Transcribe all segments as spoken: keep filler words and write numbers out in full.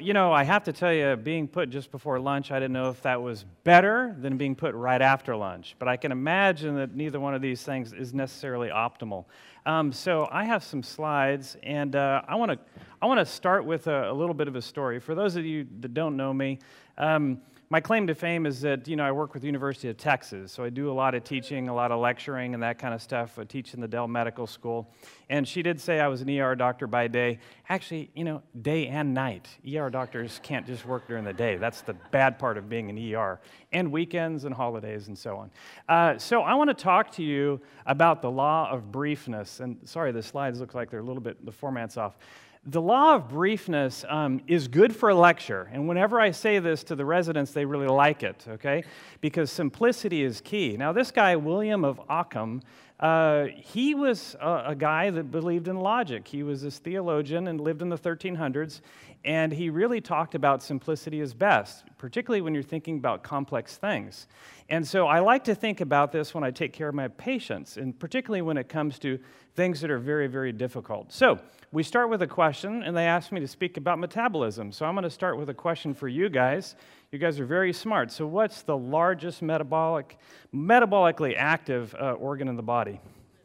you know, I have to tell you, being put just before lunch, I didn't know if that was better than being put right after lunch. But I can imagine that neither one of these things is necessarily optimal. Um, so I have some slides, and uh, I want to I want to start with a, a little bit of a story. For those of you that don't know me, um, my claim to fame is that, you know, I work with the University of Texas, so I do a lot of teaching, a lot of lecturing and that kind of stuff. I teach in the Dell Medical School, and she did say I was an E R doctor by day. Actually, you know, day and night. E R doctors can't just work during the day. That's the bad part of being an E R, and weekends and holidays and so on. Uh, so I want to talk to you about the law of briefness, and sorry, the slides look like they're a little bit, the format's off. The law of briefness um, is good for a lecture, and whenever I say this to the residents, they really like it, okay? Because simplicity is key. Now, this guy, William of Ockham, uh, he was a, a guy that believed in logic. He was this theologian and lived in the thirteen hundreds, and he really talked about simplicity is best, particularly when you're thinking about complex things. And so I like to think about this when I take care of my patients, and particularly when it comes to things that are very, very difficult. So we start with a question, and they asked me to speak about metabolism. So I'm going to start with a question for you guys. You guys are very smart. So what's the largest metabolic, metabolically active uh, organ in the body?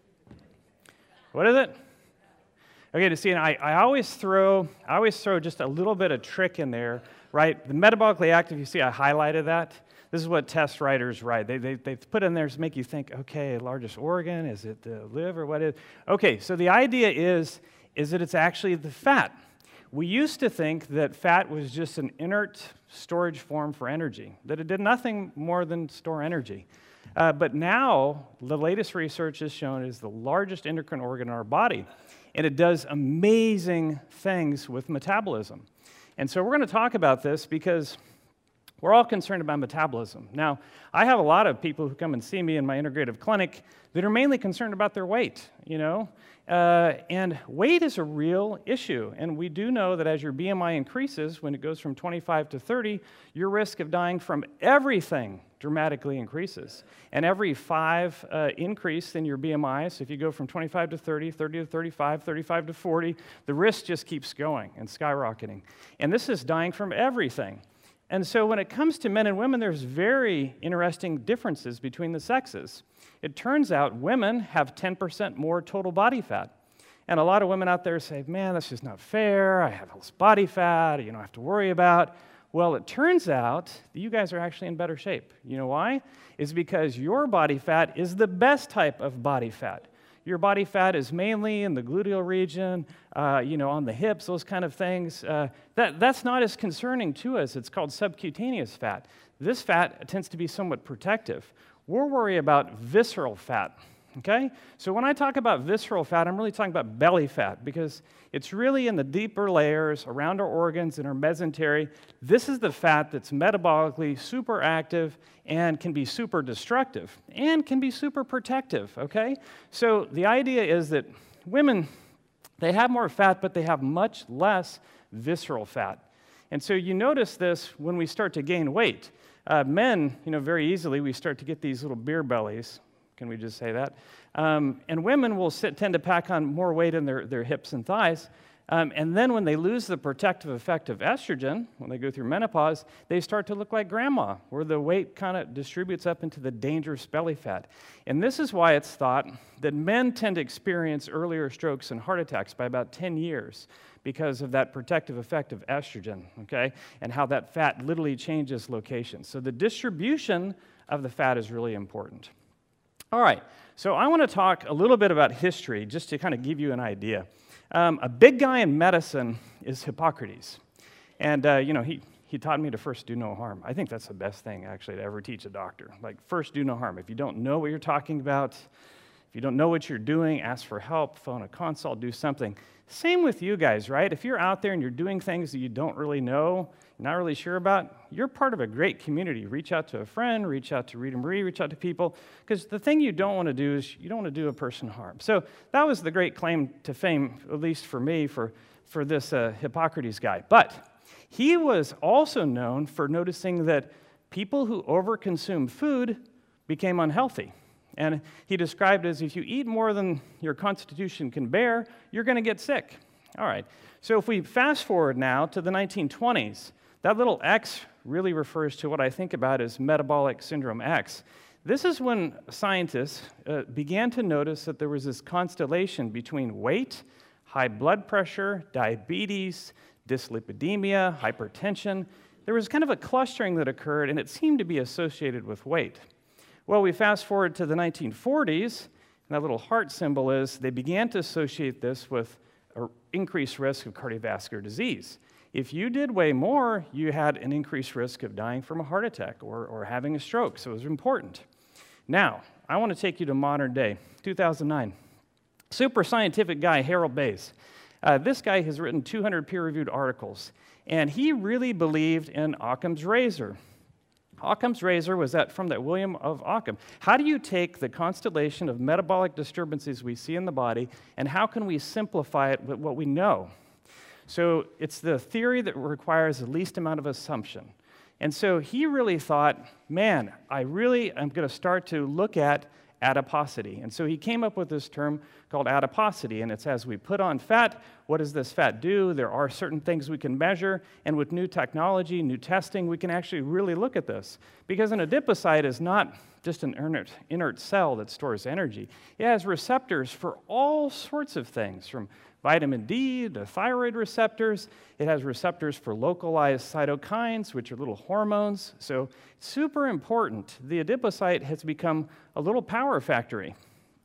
What is it? Okay, to see, and I, I always throw, I always throw just a little bit of trick in there, right? The metabolically active, you see I highlighted that. This is what test writers write. They, they, they put in there to make you think, okay, largest organ, is it the liver, what is? Okay, so the idea is, is that it's actually the fat. We used to think that fat was just an inert storage form for energy, that it did nothing more than store energy. Uh, but now, the latest research has shown it is the largest endocrine organ in our body, and it does amazing things with metabolism. And so we're going to talk about this because we're all concerned about metabolism. Now, I have a lot of people who come and see me in my integrative clinic that are mainly concerned about their weight, you know, uh, and weight is a real issue. And we do know that as your B M I increases, when it goes from twenty-five to thirty, your risk of dying from everything dramatically increases. And every five uh, increase in your B M I, so if you go from twenty-five to thirty, thirty to thirty-five, thirty-five to forty, the risk just keeps going and skyrocketing. And this is dying from everything. And so when it comes to men and women, there's very interesting differences between the sexes. It turns out women have ten percent more total body fat. And a lot of women out there say, man, that's just not fair. I have all this body fat you don't have to worry about. Well, it turns out that you guys are actually in better shape. You know why? It's because your body fat is the best type of body fat. Your body fat is mainly in the gluteal region, uh, you know, on the hips, those kind of things. Uh, that, that's not as concerning to us. It's called subcutaneous fat. This fat tends to be somewhat protective. We're worried about visceral fat, okay? So when I talk about visceral fat, I'm really talking about belly fat because it's really in the deeper layers around our organs and our mesentery. This is the fat that's metabolically super active and can be super destructive and can be super protective, okay? So the idea is that women, they have more fat, but they have much less visceral fat. And so you notice this when we start to gain weight. Uh, men, you know, very easily we start to get these little beer bellies. Can we just say that? Um, and women will sit, tend to pack on more weight in their, their hips and thighs. Um, and then when they lose the protective effect of estrogen, when they go through menopause, they start to look like grandma, where the weight kind of distributes up into the dangerous belly fat. And this is why it's thought that men tend to experience earlier strokes and heart attacks by about ten years because of that protective effect of estrogen, okay, and how that fat literally changes location. So the distribution of the fat is really important. All right, so I want to talk a little bit about history, just to kind of give you an idea. Um, a big guy in medicine is Hippocrates, and uh, you know he he taught me to first do no harm. I think that's the best thing actually to ever teach a doctor. Like first do no harm. If you don't know what you're talking about, if you don't know what you're doing, ask for help, phone a consult, do something. Same with you guys, right? If you're out there and you're doing things that you don't really know, not really sure about, you're part of a great community. Reach out to a friend, reach out to Rita Marie, reach out to people, because the thing you don't want to do is you don't want to do a person harm. So that was the great claim to fame, at least for me, for, for this uh, Hippocrates guy. But he was also known for noticing that people who overconsume food became unhealthy. And he described it as if you eat more than your constitution can bear, you're going to get sick. All right. So if we fast forward now to the nineteen twenties, that little X really refers to what I think about as metabolic syndrome X. This is when scientists uh, began to notice that there was this constellation between weight, high blood pressure, diabetes, dyslipidemia, hypertension. There was kind of a clustering that occurred, and it seemed to be associated with weight. Well, we fast forward to the nineteen forties, and that little heart symbol is they began to associate this with an increased risk of cardiovascular disease. If you did weigh more, you had an increased risk of dying from a heart attack or, or having a stroke, so it was important. Now, I want to take you to modern day, two thousand nine. Super scientific guy, Harold Bays. Uh, this guy has written two hundred peer-reviewed articles, and he really believed in Occam's razor. Occam's razor was that from that William of Ockham. How do you take the constellation of metabolic disturbances we see in the body, and how can we simplify it with what we know? So it's the theory that requires the least amount of assumption. And so he really thought, man, I really am going to start to look at adiposity. And so he came up with this term called adiposity, and it's as we put on fat, what does this fat do? There are certain things we can measure, and with new technology, new testing, we can actually really look at this. Because an adipocyte is not just an inert, inert cell that stores energy. It has receptors for all sorts of things, from vitamin D to thyroid receptors. It has receptors for localized cytokines, which are little hormones. So super important. The adipocyte has become a little power factory.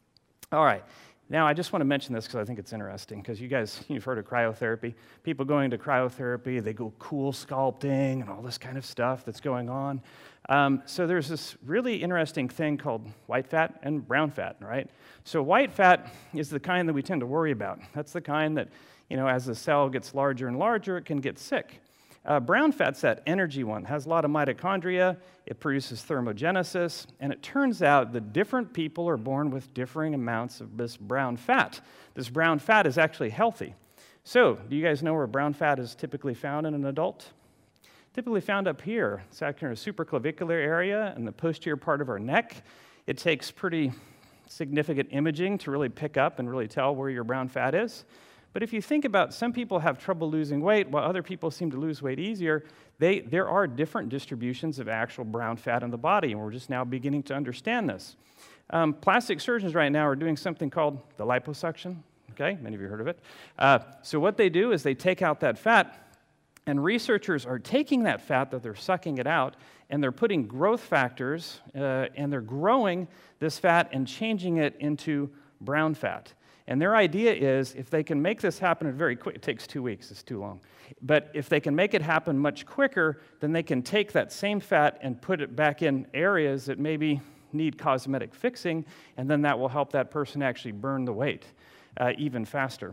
All right. Now, I just want to mention this because I think it's interesting, because you guys, you've heard of cryotherapy. People going to cryotherapy, they go cool sculpting and all this kind of stuff that's going on. Um, so there's this really interesting thing called white fat and brown fat, right? So white fat is the kind that we tend to worry about. That's the kind that, you know, as the cell gets larger and larger, it can get sick. Uh, brown fat's that energy one. It has a lot of mitochondria. It produces thermogenesis. And it turns out that different people are born with differing amounts of this brown fat. This brown fat is actually healthy. So, do you guys know where brown fat is typically found in an adult? Typically found up here. It's actually in a supraclavicular area in the posterior part of our neck. It takes pretty significant imaging to really pick up and really tell where your brown fat is. But if you think about, some people have trouble losing weight while other people seem to lose weight easier, they, there are different distributions of actual brown fat in the body, and we're just now beginning to understand this. Um, plastic surgeons right now are doing something called the liposuction. Okay, many of you heard of it. Uh, so what they do is they take out that fat, and researchers are taking that fat that they're sucking it out, and they're putting growth factors, uh, and they're growing this fat and changing it into brown fat. And their idea is, if they can make this happen very quick, it takes two weeks, it's too long. But if they can make it happen much quicker, then they can take that same fat and put it back in areas that maybe need cosmetic fixing, and then that will help that person actually burn the weight uh, even faster.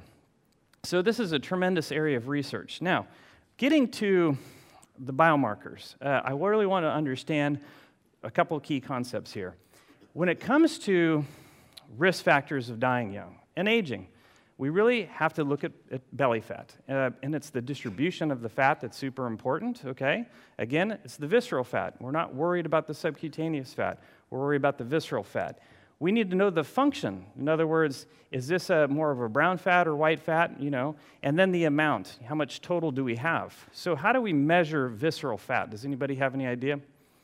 So this is a tremendous area of research. Now, getting to the biomarkers, uh, I really want to understand a couple of key concepts here. When it comes to risk factors of dying young and aging, we really have to look at, at belly fat. Uh, and it's the distribution of the fat that's super important, okay? Again, it's the visceral fat. We're not worried about the subcutaneous fat. We're worried about the visceral fat. We need to know the function. In other words, is this a, more of a brown fat or white fat, you know? And then the amount. How much total do we have? So how do we measure visceral fat? Does anybody have any idea?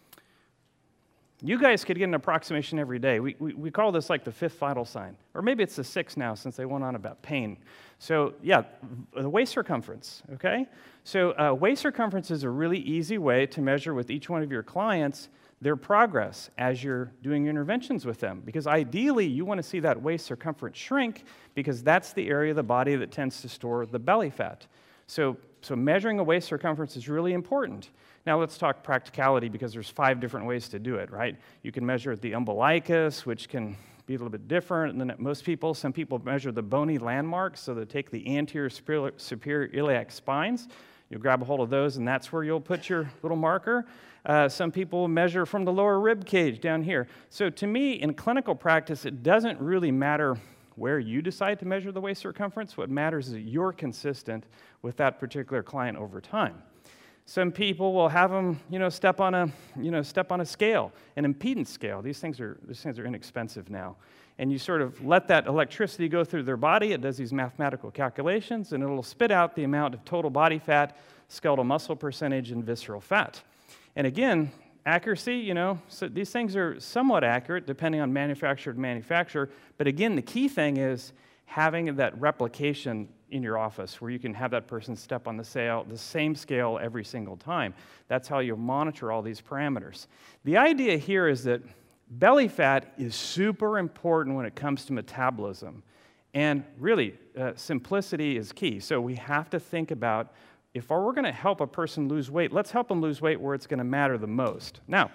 You guys could get an approximation every day. We, we, we call this like the fifth vital sign. Or maybe it's the sixth now, since they went on about pain. So yeah, the waist circumference, okay? So uh, waist circumference is a really easy way to measure with each one of your clients their progress as you're doing your interventions with them. Because ideally, you want to see that waist circumference shrink, because that's the area of the body that tends to store the belly fat. So, so measuring a waist circumference is really important. Now let's talk practicality, because there's five different ways to do it, right? You can measure the umbilicus, which can be a little bit different than most people. Some people measure the bony landmarks, so they take the anterior superior iliac spines. You'll grab a hold of those, and that's where you'll put your little marker. Uh, some people measure from the lower rib cage down here. So to me, in clinical practice, it doesn't really matter where you decide to measure the waist circumference. What matters is that you're consistent with that particular client over time. Some people will have them, you know, step on a, you know, step on a scale, an impedance scale. These things are, these things are inexpensive now. and you sort of let that electricity go through their body. It does these mathematical calculations, and it'll spit out the amount of total body fat, skeletal muscle percentage, and visceral fat. And again, accuracy, you know, so these things are somewhat accurate depending on manufacturer to manufacturer, but again, the key thing is having that replication in your office where you can have that person step on the, sale, the same scale every single time. That's how you monitor all these parameters. The idea here is that belly fat is super important when it comes to metabolism. And really, uh, simplicity is key. So we have to think about, if we're going to help a person lose weight, let's help them lose weight where it's going to matter the most. Now,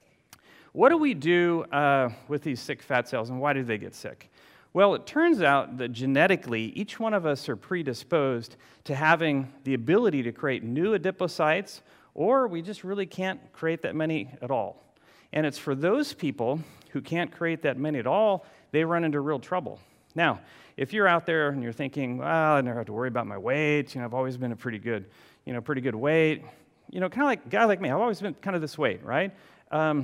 what do we do uh, with these sick fat cells, and why do they get sick? Well, it turns out that genetically, each one of us are predisposed to having the ability to create new adipocytes, or we just really can't create that many at all. And it's for those people who can't create that many at all, they run into real trouble. Now, if you're out there and you're thinking, well, I never have to worry about my weight, you know, I've always been a pretty good, you know, pretty good weight, you know, kind of like a guy like me, I've always been kind of this weight, right? Um,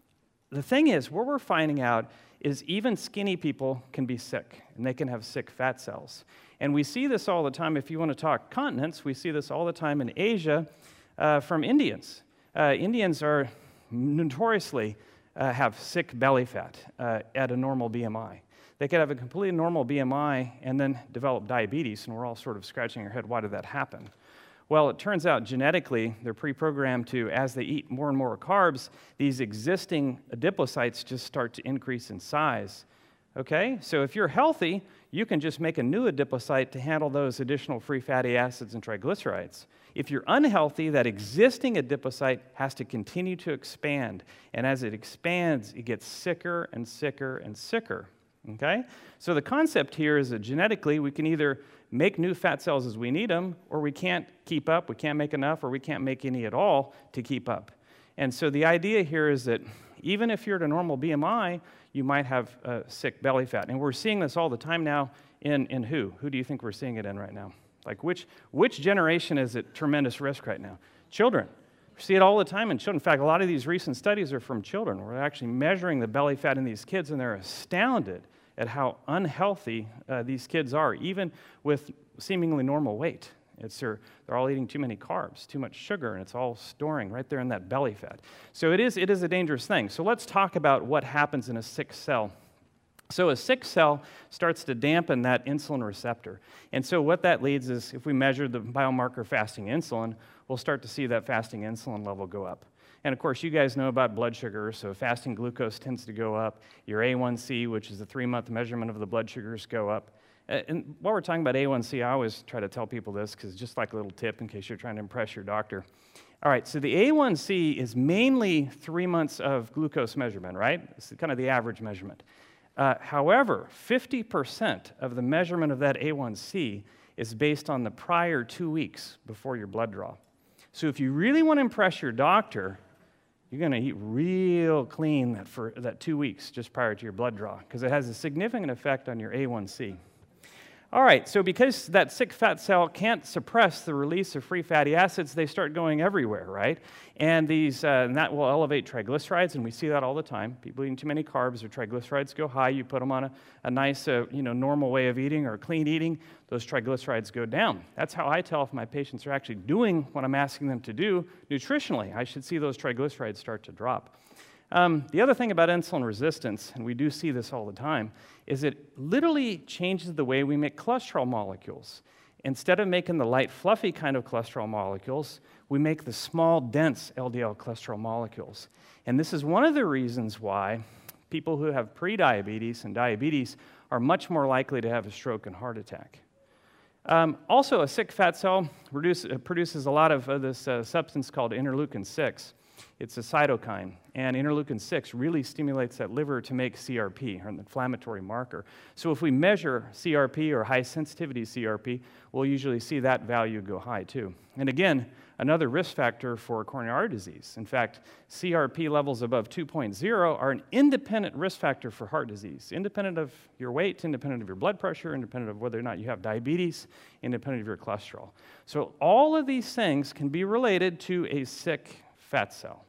the thing is, what we're finding out is even skinny people can be sick, and they can have sick fat cells. And we see this all the time. If you want to talk continents, we see this all the time in Asia uh, from Indians. Uh, Indians are notoriously uh, have sick belly fat uh, at a normal B M I. They could have a completely normal B M I and then develop diabetes, and we're all sort of scratching our head, why did that happen? Well, it turns out genetically, they're pre-programmed to, as they eat more and more carbs, these existing adipocytes just start to increase in size. Okay? So if you're healthy, you can just make a new adipocyte to handle those additional free fatty acids and triglycerides. If you're unhealthy, that existing adipocyte has to continue to expand. And as it expands, it gets sicker and sicker and sicker. Okay? So the concept here is that genetically, we can either make new fat cells as we need them, or we can't keep up, we can't make enough, or we can't make any at all to keep up. And so the idea here is that even if you're at a normal B M I, you might have uh, sick belly fat. And we're seeing this all the time now in, in who? Who do you think we're seeing it in right now? Like which, which generation is at tremendous risk right now? Children. We see it all the time in children. In fact, a lot of these recent studies are from children. We're actually measuring the belly fat in these kids, and they're astounded at how unhealthy uh, these kids are, even with seemingly normal weight. It's they're, they're all eating too many carbs, too much sugar, and it's all storing right there in that belly fat. So it is, it is a dangerous thing. So let's talk about what happens in a sick cell. So a sick cell starts to dampen that insulin receptor. And so what that leads is, if we measure the biomarker fasting insulin, we'll start to see that fasting insulin level go up. And of course, you guys know about blood sugar, so fasting glucose tends to go up. Your A one C, which is a three-month measurement of the blood sugars, go up. And while we're talking about A one C, I always try to tell people this, because just like a little tip in case you're trying to impress your doctor. All right, so the A one C is mainly three months of glucose measurement, right? It's kind of the average measurement. Uh, however, fifty percent of the measurement of that A one C is based on the prior two weeks before your blood draw. So if you really want to impress your doctor, you're going to eat real clean that for that two weeks just prior to your blood draw, because it has a significant effect on your A one C. All right, so because that sick fat cell can't suppress the release of free fatty acids, they start going everywhere, right? And these, uh, and that will elevate triglycerides, and we see that all the time. People eating too many carbs, their triglycerides go high. You put them on a, a nice, uh, you know, normal way of eating or clean eating, those triglycerides go down. That's how I tell if my patients are actually doing what I'm asking them to do nutritionally. I should see those triglycerides start to drop. Um, the other thing about insulin resistance, and we do see this all the time, is it literally changes the way we make cholesterol molecules. Instead of making the light, fluffy kind of cholesterol molecules, we make the small, dense L D L cholesterol molecules. And this is one of the reasons why people who have prediabetes and diabetes are much more likely to have a stroke and heart attack. Um, also, a sick fat cell reduce, uh, produces a lot of uh, this uh, substance called interleukin six. It's a cytokine, and interleukin six really stimulates that liver to make C R P, or an inflammatory marker. So if we measure C R P or high-sensitivity C R P, we'll usually see that value go high too. And again, another risk factor for coronary artery disease. In fact, C R P levels above two point oh are an independent risk factor for heart disease, independent of your weight, independent of your blood pressure, independent of whether or not you have diabetes, independent of your cholesterol. So all of these things can be related to a sick fat cell.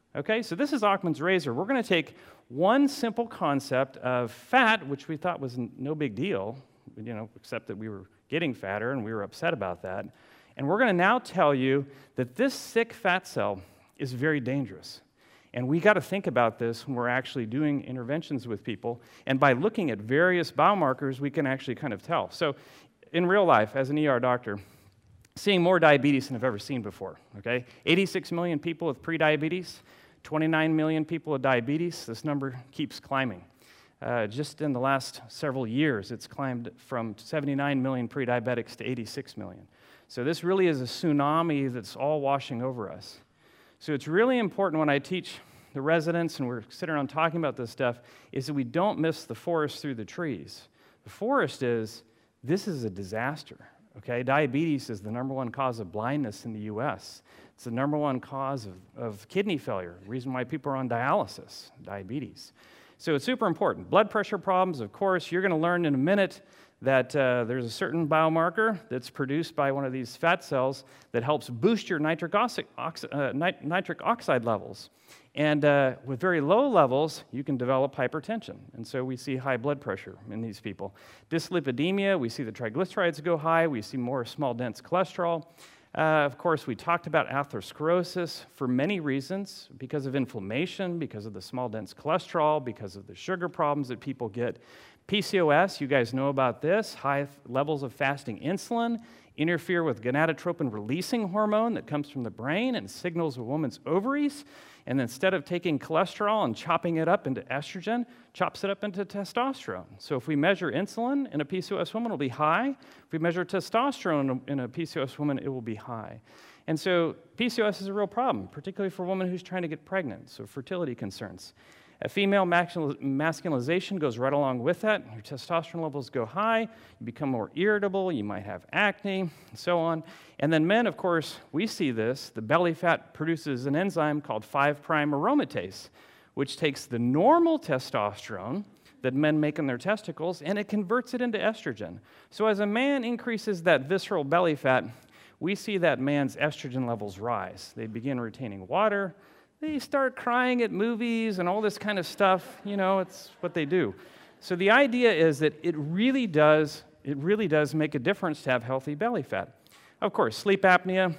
Okay, so this is Occam's razor. We're going to take one simple concept of fat, which we thought was no big deal, you know, except that we were getting fatter and we were upset about that. And we're going to now tell you that this sick fat cell is very dangerous. And we got to think about this when we're actually doing interventions with people. And by looking at various biomarkers, we can actually kind of tell. So in real life, as an E R doctor, seeing more diabetes than I've ever seen before, okay? eighty-six million people with prediabetes, twenty-nine million people with diabetes. This number keeps climbing. Uh, just in the last several years, it's climbed from seventy-nine million prediabetics to eighty-six million. So this really is a tsunami that's all washing over us. So it's really important when I teach the residents and we're sitting around talking about this stuff is that we don't miss the forest through the trees. The forest is, this is a disaster, okay? Diabetes is the number one cause of blindness in the U S It's the number one cause of, of kidney failure, the reason why people are on dialysis, diabetes. So it's super important. Blood pressure problems, of course, you're going to learn in a minute that uh, there's a certain biomarker that's produced by one of these fat cells that helps boost your nitric, oxi oxi uh, nit nitric oxide levels. And uh, with very low levels, you can develop hypertension. And so we see high blood pressure in these people. Dyslipidemia, we see the triglycerides go high. We see more small, dense cholesterol. Uh, of course, we talked about atherosclerosis for many reasons, because of inflammation, because of the small, dense cholesterol, because of the sugar problems that people get. P C O S, you guys know about this, high levels of fasting insulin interfere with gonadotropin-releasing hormone that comes from the brain and signals a woman's ovaries. And instead of taking cholesterol and chopping it up into estrogen, chops it up into testosterone. So if we measure insulin in a P C O S woman, it'll be high. If we measure testosterone in a P C O S woman, it will be high. And so P C O S is a real problem, particularly for a woman who's trying to get pregnant, so fertility concerns. A female masculinization goes right along with that. Your testosterone levels go high, you become more irritable, you might have acne, and so on. And then men, of course, we see this. The belly fat produces an enzyme called five prime aromatase, which takes the normal testosterone that men make in their testicles, and it converts it into estrogen. So as a man increases that visceral belly fat, we see that man's estrogen levels rise. They begin retaining water. They start crying at movies and all this kind of stuff. You know, it's what they do. So the idea is that it really does, it really does make a difference to have healthy belly fat. Of course, sleep apnea.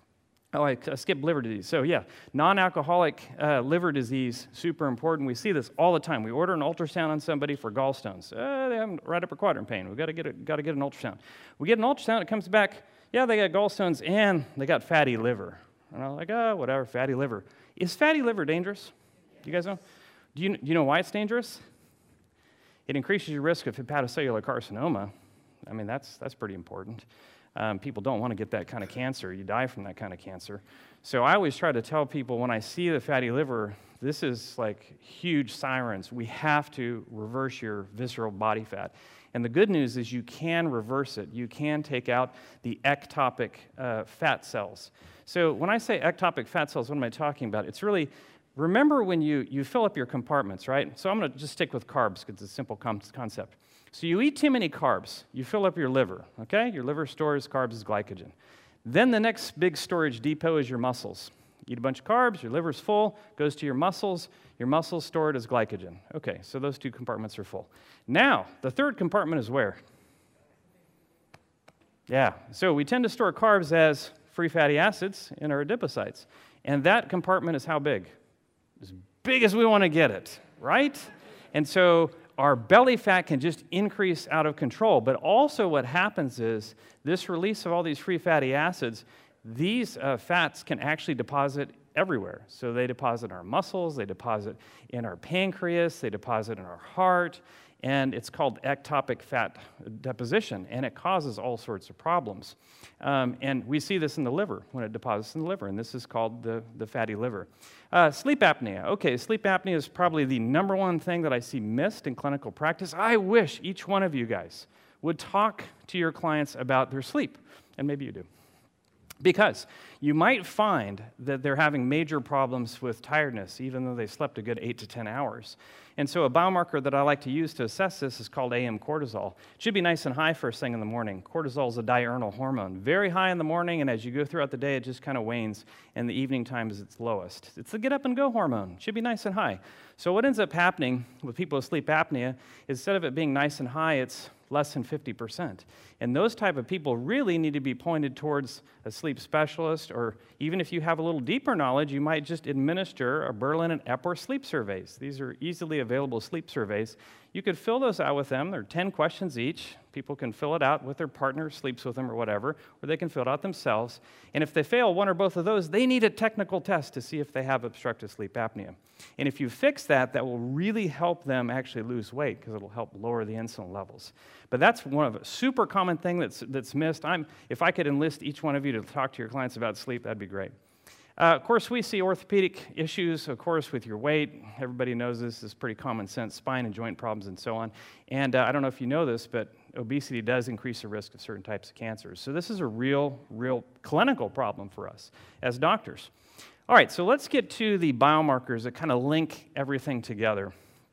Oh, I skipped liver disease. So yeah, non-alcoholic uh, liver disease, super important. We see this all the time. We order an ultrasound on somebody for gallstones. Uh, they have right upper quadrant pain. We've got to get a, got to get an ultrasound. We get an ultrasound, it comes back, yeah, they got gallstones and they got fatty liver. And I'm like, oh, whatever, fatty liver. Is fatty liver dangerous? Do you guys know? Do you, do you know why it's dangerous? It increases your risk of hepatocellular carcinoma. I mean, that's, that's pretty important. Um, people don't want to get that kind of cancer. You die from that kind of cancer. So I always try to tell people when I see the fatty liver, this is like huge sirens. We have to reverse your visceral body fat. And the good news is you can reverse it. You can take out the ectopic uh, fat cells. So when I say ectopic fat cells, what am I talking about? It's really, remember when you, you fill up your compartments, right? So I'm going to just stick with carbs because it's a simple concept. So you eat too many carbs, you fill up your liver, okay? Your liver stores carbs as glycogen. Then the next big storage depot is your muscles. Eat a bunch of carbs, your liver's full, goes to your muscles, your muscles store it as glycogen. Okay, so those two compartments are full. Now, the third compartment is where? Yeah, so we tend to store carbs as free fatty acids in our adipocytes. And that compartment is how big? As big as we want to get it, right? And so our belly fat can just increase out of control. But also what happens is this release of all these free fatty acids, these uh, fats can actually deposit everywhere. So they deposit in our muscles, they deposit in our pancreas, they deposit in our heart, and it's called ectopic fat deposition, and it causes all sorts of problems. Um, and we see this in the liver, when it deposits in the liver, and this is called the, the fatty liver. Uh, sleep apnea. Okay, sleep apnea is probably the number one thing that I see missed in clinical practice. I wish each one of you guys would talk to your clients about their sleep, and maybe you do. Because you might find that they're having major problems with tiredness, even though they slept a good eight to ten hours. And so a biomarker that I like to use to assess this is called A M cortisol. It should be nice and high first thing in the morning. Cortisol is a diurnal hormone. Very high in the morning, and as you go throughout the day, it just kind of wanes, and the evening time is its lowest. It's the get-up-and-go hormone. It should be nice and high. So what ends up happening with people with sleep apnea, instead of it being nice and high, it's less than fifty percent. And those type of people really need to be pointed towards a sleep specialist, or even if you have a little deeper knowledge, you might just administer a Berlin and Epworth sleep surveys. These are easily available sleep surveys. You could fill those out with them. They're ten questions each. People can fill it out with their partner, sleeps with them or whatever, or they can fill it out themselves. And if they fail one or both of those, they need a technical test to see if they have obstructive sleep apnea. And if you fix that, that will really help them actually lose weight because it'll help lower the insulin levels. But that's one of a super common thing that's, that's missed. I'm, if I could enlist each one of you to talk to your clients about sleep, that'd be great. Uh, of course, we see orthopedic issues, of course, with your weight. Everybody knows this. This is pretty common sense, spine and joint problems and so on. And uh, I don't know if you know this, but obesity does increase the risk of certain types of cancers. So this is a real, real clinical problem for us as doctors. All right, so let's get to the biomarkers that kind of link everything together.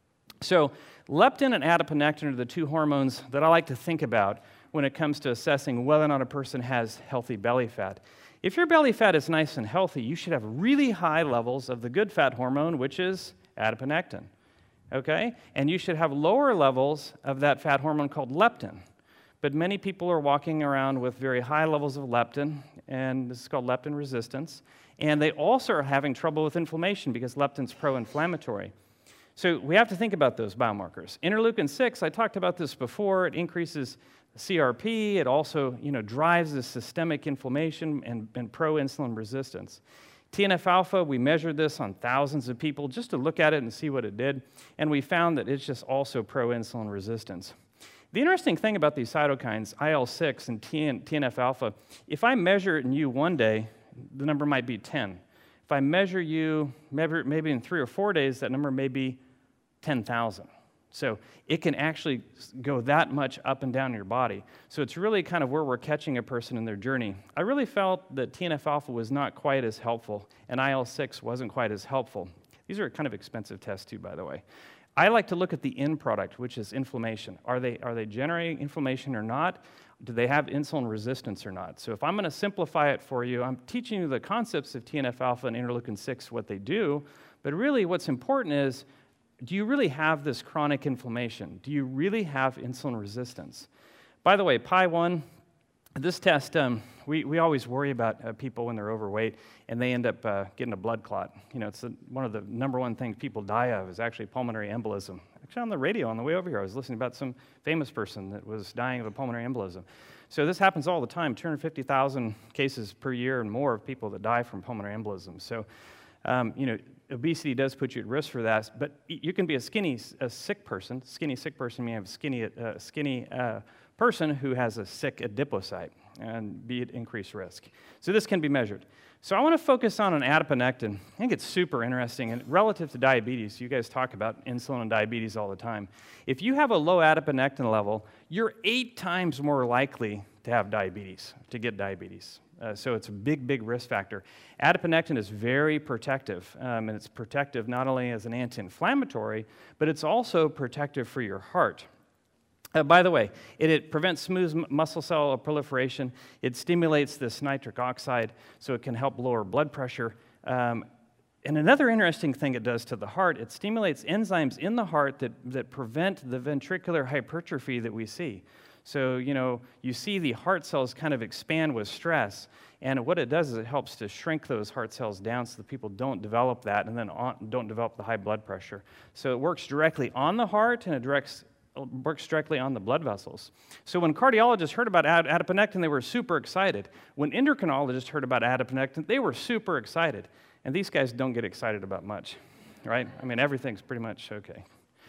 So leptin and adiponectin are the two hormones that I like to think about when it comes to assessing whether or not a person has healthy belly fat. If your belly fat is nice and healthy, you should have really high levels of the good fat hormone, which is adiponectin, okay? And you should have lower levels of that fat hormone called leptin. But many people are walking around with very high levels of leptin, and this is called leptin resistance. And they also are having trouble with inflammation because leptin's pro-inflammatory. So we have to think about those biomarkers. Interleukin six, I talked about this before, it increases C R P, it also you know, drives the systemic inflammation and, and pro-insulin resistance. T N F alpha, we measured this on thousands of people just to look at it and see what it did, and we found that it's just also pro-insulin resistance. The interesting thing about these cytokines, I L six and T N F alpha, if I measure it in you one day, the number might be ten. If I measure you maybe, maybe in three or four days, that number may be ten thousand. So it can actually go that much up and down your body. So it's really kind of where we're catching a person in their journey. I really felt that T N F alpha was not quite as helpful, and I L six wasn't quite as helpful. These are kind of expensive tests too, by the way. I like to look at the end product, which is inflammation. Are they, are they generating inflammation or not? Do they have insulin resistance or not? So if I'm going to simplify it for you, I'm teaching you the concepts of T N F alpha and interleukin six, what they do, but really what's important is, do you really have this chronic inflammation? Do you really have insulin resistance? By the way, P I one, this test, um, we, we always worry about uh, people when they're overweight and they end up uh, getting a blood clot. You know, it's the, one of the number one things people die of is actually pulmonary embolism. Actually, on the radio on the way over here, I was listening about some famous person that was dying of a pulmonary embolism. So this happens all the time, two hundred fifty thousand cases per year and more of people that die from pulmonary embolism. So, um, you know, obesity does put you at risk for that, but you can be a skinny, a sick person. Skinny, sick person means a skinny, uh, skinny uh, person who has a sick adipocyte and be at increased risk. So this can be measured. So I want to focus on an adiponectin. I think it's super interesting, and relative to diabetes, you guys talk about insulin and diabetes all the time. If you have a low adiponectin level, you're eight times more likely to have diabetes, to get diabetes. Uh, so it's a big, big risk factor. Adiponectin is very protective, um, and it's protective not only as an anti-inflammatory, but it's also protective for your heart. Uh, by the way, it, it prevents smooth m- muscle cell proliferation. It stimulates this nitric oxide, so it can help lower blood pressure. Um, and another interesting thing it does to the heart, it stimulates enzymes in the heart that, that prevent the ventricular hypertrophy that we see. So, you know, you see the heart cells kind of expand with stress, and what it does is it helps to shrink those heart cells down so that people don't develop that and then on, don't develop the high blood pressure. So it works directly on the heart, and it directs, works directly on the blood vessels. So when cardiologists heard about ad- adiponectin, they were super excited. When endocrinologists heard about adiponectin, they were super excited. And these guys don't get excited about much, right? I mean, everything's pretty much okay.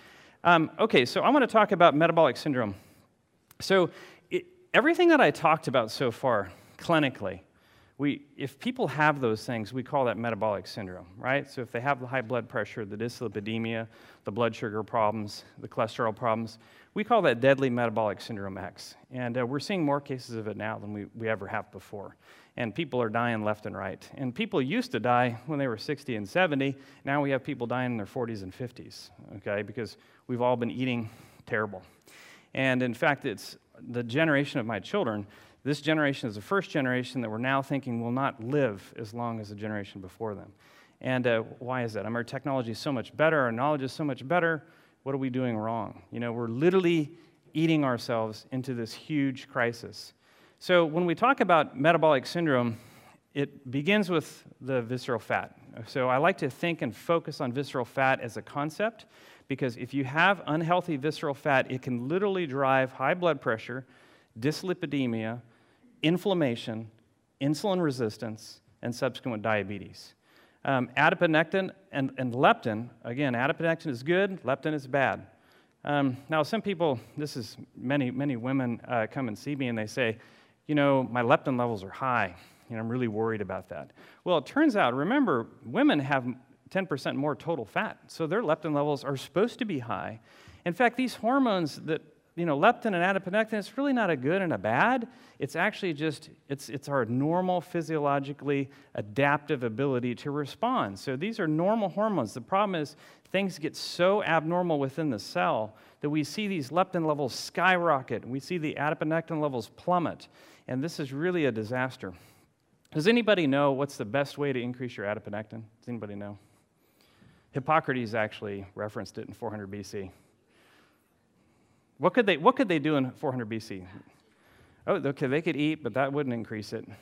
Um, okay, so I want to talk about metabolic syndrome. So it, everything that I talked about so far, clinically, we, if people have those things, we call that metabolic syndrome, right? So if they have the high blood pressure, the dyslipidemia, the blood sugar problems, the cholesterol problems, we call that deadly metabolic syndrome X. And uh, we're seeing more cases of it now than we, we ever have before. And people are dying left and right. And people used to die when they were sixty and seventy. Now we have people dying in their forties and fifties, okay, because we've all been eating terrible. And in fact, it's the generation of my children. This generation is the first generation that we're now thinking will not live as long as the generation before them. And uh, why is that? I mean, our technology is so much better. Our knowledge is so much better. What are we doing wrong? You know, we're literally eating ourselves into this huge crisis. So when we talk about metabolic syndrome, it begins with the visceral fat. So I like to think and focus on visceral fat as a concept, because if you have unhealthy visceral fat, it can literally drive high blood pressure, dyslipidemia, inflammation, insulin resistance, and subsequent diabetes. Um, adiponectin and, and leptin, again, adiponectin is good, leptin is bad. Um, now, some people, this is, many, many women uh, come and see me and they say, you know, my leptin levels are high, and I'm really worried about that. Well, it turns out, remember, women have ten percent more total fat, so their leptin levels are supposed to be high. In fact, these hormones that, you know, leptin and adiponectin, it's really not a good and a bad. It's actually just, it's, it's our normal physiologically adaptive ability to respond. So these are normal hormones. The problem is things get so abnormal within the cell that we see these leptin levels skyrocket, and we see the adiponectin levels plummet, and this is really a disaster. Does anybody know what's the best way to increase your adiponectin? Does anybody know? Hippocrates actually referenced it in four hundred B C. What could they, what could they do in four hundred B C? Oh, okay, they could eat, but that wouldn't increase it.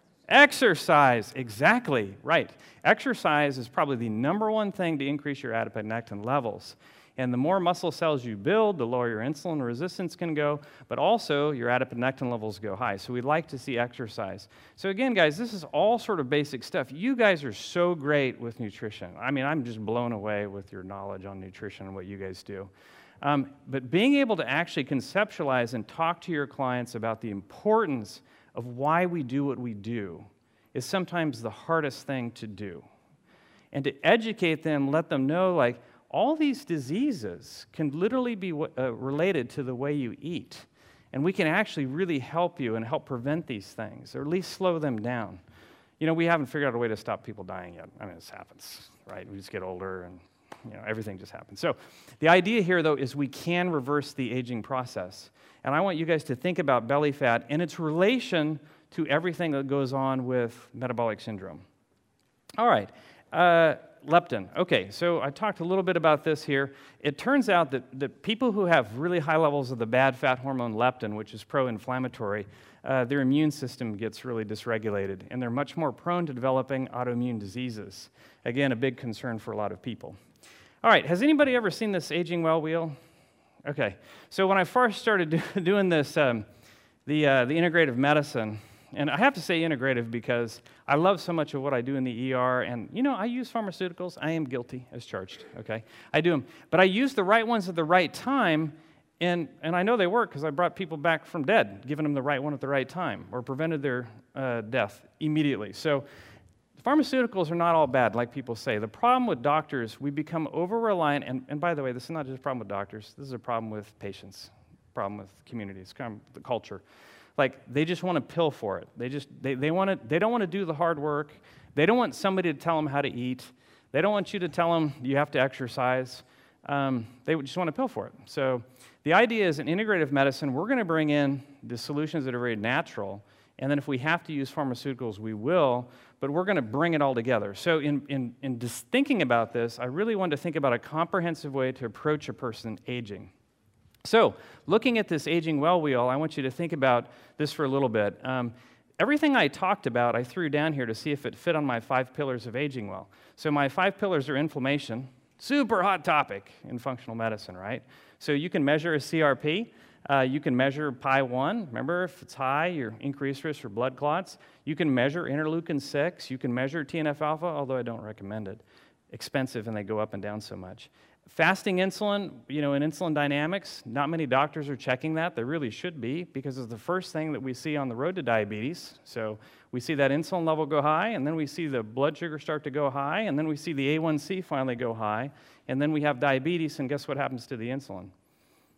Exercise, exactly, right. Exercise is probably the number one thing to increase your adiponectin levels. And the more muscle cells you build, the lower your insulin resistance can go, but also your adiponectin levels go high. So we'd like to see exercise. So again, guys, this is all sort of basic stuff. You guys are so great with nutrition. I mean, I'm just blown away with your knowledge on nutrition and what you guys do. Um, but being able to actually conceptualize and talk to your clients about the importance of why we do what we do is sometimes the hardest thing to do. And to educate them, let them know, like, all these diseases can literally be uh, related to the way you eat. And we can actually really help you and help prevent these things, or at least slow them down. You know, we haven't figured out a way to stop people dying yet. I mean, this happens, right? We just get older and, you know, everything just happens. So the idea here, though, is we can reverse the aging process. And I want you guys to think about belly fat and its relation to everything that goes on with metabolic syndrome. All right. Uh, Leptin. Okay, so I talked a little bit about this here. It turns out that, that people who have really high levels of the bad fat hormone leptin, which is pro-inflammatory, uh, their immune system gets really dysregulated, and they're much more prone to developing autoimmune diseases. Again, a big concern for a lot of people. All right, has anybody ever seen this Aging Well wheel? Okay, so when I first started do, doing this, um, the, uh, the integrative medicine, and I have to say integrative because I love so much of what I do in the E R, and, you know, I use pharmaceuticals. I am guilty as charged, okay? I do them. But I use the right ones at the right time, and, and I know they work because I brought people back from dead, giving them the right one at the right time, or prevented their uh, death immediately. So pharmaceuticals are not all bad, like people say. The problem with doctors, we become over-reliant, and, and by the way, this is not just a problem with doctors. This is a problem with patients, problem with communities, kind of the culture. Like, they just want a pill for it. They just, they, they want to, they don't want to do the hard work. They don't want somebody to tell them how to eat. They don't want you to tell them you have to exercise. Um, they just want a pill for it. So the idea is in integrative medicine, we're going to bring in the solutions that are very natural, and then if we have to use pharmaceuticals, we will, but we're going to bring it all together. So in, in, in just thinking about this, I really wanted to think about a comprehensive way to approach a person aging. So, looking at this Aging Well wheel, I want you to think about this for a little bit. Um, everything I talked about, I threw down here to see if it fit on my five pillars of aging well. So my five pillars are inflammation, super hot topic in functional medicine, right? So you can measure a C R P, uh, you can measure P I one, remember if it's high, you're increased risk for blood clots. You can measure interleukin six, you can measure T N F alpha, although I don't recommend it. Expensive and they go up and down so much. Fasting insulin, you know, in insulin dynamics, not many doctors are checking that. They really should be, because it's the first thing that we see on the road to diabetes. So we see that insulin level go high, and then we see the blood sugar start to go high, and then we see the A one C finally go high, and then we have diabetes, and guess what happens to the insulin?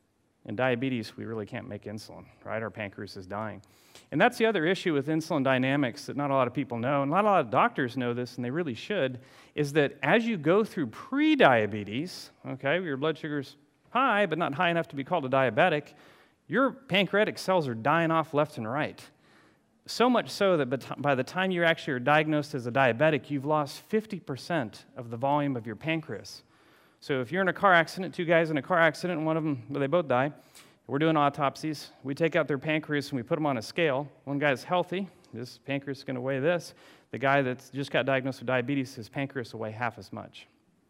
In diabetes, we really can't make insulin, right? Our pancreas is dying. And that's the other issue with insulin dynamics that not a lot of people know, and not a lot of doctors know this, and they really should, is that as you go through pre-diabetes, okay, your blood sugar's high, but not high enough to be called a diabetic, your pancreatic cells are dying off left and right. So much so that by the time you actually are diagnosed as a diabetic, you've lost fifty percent of the volume of your pancreas. So if you're in a car accident, two guys in a car accident, and one of them, well, they both die, we're doing autopsies. We take out their pancreas and we put them on a scale. One guy's healthy. This pancreas is going to weigh this. The guy that's just got diagnosed with diabetes, his pancreas will weigh half as much.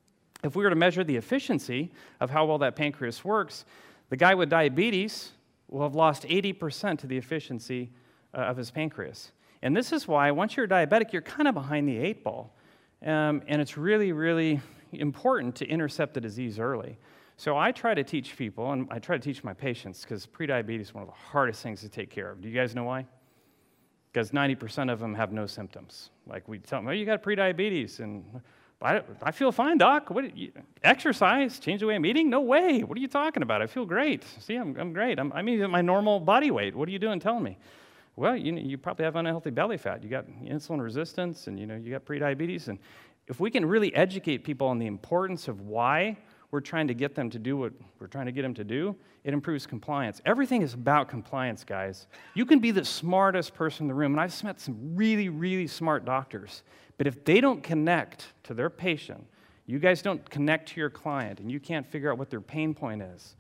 If we were to measure the efficiency of how well that pancreas works, the guy with diabetes will have lost eighty percent of the efficiency uh, of his pancreas. And this is why once you're diabetic, you're kind of behind the eight ball. Um, and it's really, really important to intercept the disease early. So I try to teach people, and I try to teach my patients, because prediabetes is one of the hardest things to take care of. Do you guys know why? Because ninety percent of them have no symptoms. Like we tell them, oh, you got prediabetes, and I, I feel fine, doc. What, you, exercise, change the way I'm eating? No way. What are you talking about? I feel great. See, I'm, I'm great. I'm, I'm eating my normal body weight. What are you doing telling me? Well, you, you probably have unhealthy belly fat. You got insulin resistance, and you know you got prediabetes. And if we can really educate people on the importance of why we're trying to get them to do what we're trying to get them to do, it improves compliance. Everything is about compliance, guys. You can be the smartest person in the room, and I've met some really, really smart doctors, but if they don't connect to their patient, you guys don't connect to your client, and you can't figure out what their pain point is,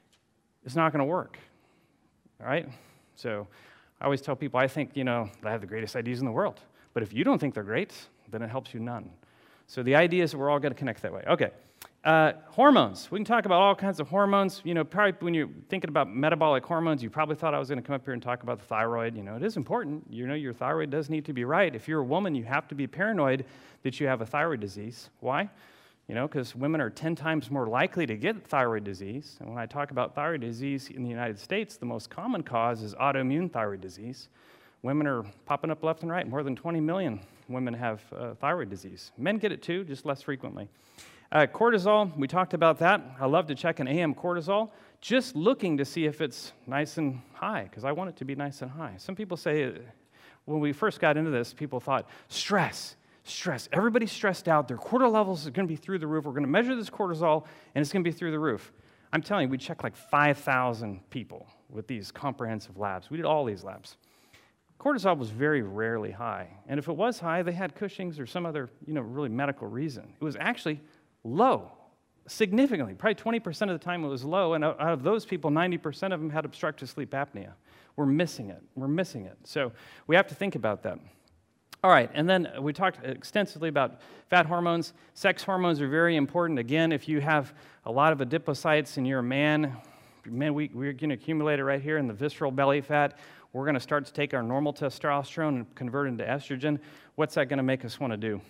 it's not going to work, all right? So I always tell people, I think, you know, I have the greatest ideas in the world, but if you don't think they're great, then it helps you none. So the idea is that we're all going to connect that way. Okay. Uh, hormones. We can talk about all kinds of hormones. You know, probably when you're thinking about metabolic hormones, you probably thought I was going to come up here and talk about the thyroid. You know, it is important. You know, your thyroid does need to be right. If you're a woman, you have to be paranoid that you have a thyroid disease. Why? You know, because women are ten times more likely to get thyroid disease. And when I talk about thyroid disease in the United States, the most common cause is autoimmune thyroid disease. Women are popping up left and right. More than twenty million women have uh, thyroid disease. Men get it too, just less frequently. Uh, cortisol, we talked about that. I love to check an A M cortisol, just looking to see if it's nice and high, because I want it to be nice and high. Some people say, uh, when we first got into this, people thought, stress, stress. Everybody's stressed out. Their cortisol levels are going to be through the roof. We're going to measure this cortisol, and it's going to be through the roof. I'm telling you, we checked like five thousand people with these comprehensive labs. We did all these labs. Cortisol was very rarely high, and if it was high, they had Cushing's or some other, you know, really medical reason. It was actually low, significantly. Probably twenty percent of the time it was low, and out of those people, ninety percent of them had obstructive sleep apnea. We're missing it. We're missing it. So we have to think about that. All right, and then we talked extensively about fat hormones. Sex hormones are very important. Again, if you have a lot of adipocytes and you're a man, man we, we're going to accumulate it right here in the visceral belly fat. We're going to start to take our normal testosterone and convert it into estrogen. What's that going to make us want to do?